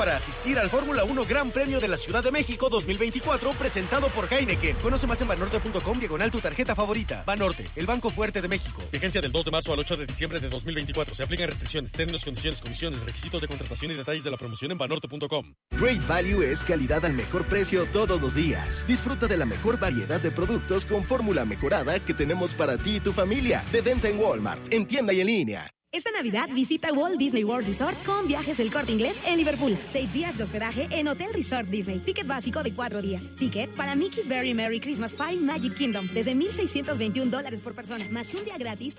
para asistir al Fórmula 1 Gran Premio de la Ciudad de México 2024 presentado por Heineken. Conoce más en banorte.com/tu tarjeta favorita. Banorte, el banco fuerte de México. Vigencia del 2 de marzo al 8 de diciembre de 2024. Se aplican restricciones, términos, condiciones, comisiones, requisitos de contratación y detalles de la promoción en banorte.com. Great Value es calidad al mejor precio todos los días. Disfruta de la mejor variedad de productos con fórmula mejorada que tenemos para ti y tu familia. De venta en Walmart, en tienda y en línea. Esta Navidad visita Walt Disney World Resort con Viajes El Corte Inglés en Liverpool. 6 días de hospedaje en Hotel Resort Disney. Ticket básico de 4 días. Ticket para Mickey's Very Merry Christmas Party Magic Kingdom desde $1,621 por persona, más un día gratis.